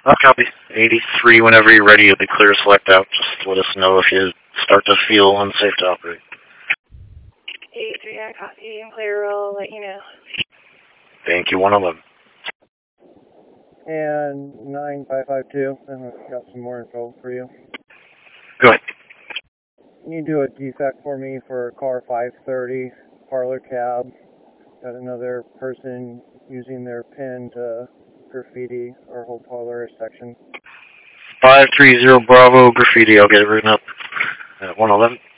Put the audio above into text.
I'll copy. 83, whenever you're ready, you'll be clear to select out. Just let us know if you start to feel unsafe to operate. 83, I copy. I'm clear. I'll let you know. Thank you, 111. And 9552, I've got some more info for you. Go ahead. Can you do a defect for me for car 530, parlor cab? Got another person using their pen to graffiti our whole parlor section. 530 Bravo graffiti. I'll get it written up at 111.